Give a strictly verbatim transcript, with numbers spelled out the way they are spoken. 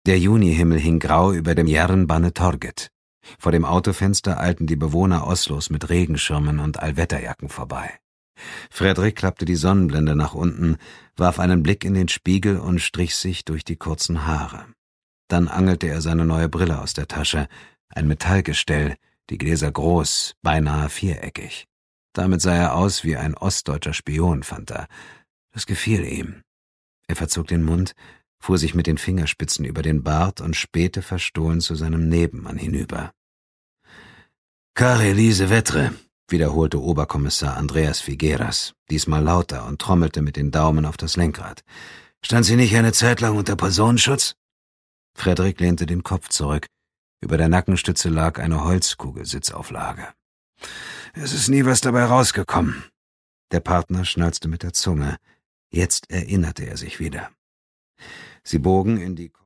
Der Junihimmel hing grau über dem Järnbanne-Torget. Vor dem Autofenster eilten die Bewohner Oslos mit Regenschirmen und Allwetterjacken vorbei. Fredrik klappte die Sonnenblende nach unten, warf einen Blick in den Spiegel und strich sich durch die kurzen Haare. Dann angelte er seine neue Brille aus der Tasche, ein Metallgestell, die Gläser groß, beinahe viereckig. Damit sah er aus wie ein ostdeutscher Spion, fand er. Das gefiel ihm. Er verzog den Mund, fuhr sich mit den Fingerspitzen über den Bart und spähte verstohlen zu seinem Nebenmann hinüber. »Kar-Elise Vettre«, wiederholte Oberkommissar Andreas Figueras, diesmal lauter und trommelte mit den Daumen auf das Lenkrad. »Stand sie nicht eine Zeit lang unter Personenschutz?« Fredrik lehnte den Kopf zurück. Über der Nackenstütze lag eine Holzkugelsitzauflage. »Es ist nie was dabei rausgekommen.« Der Partner schnalzte mit der Zunge. Jetzt erinnerte er sich wieder. Sie bogen in die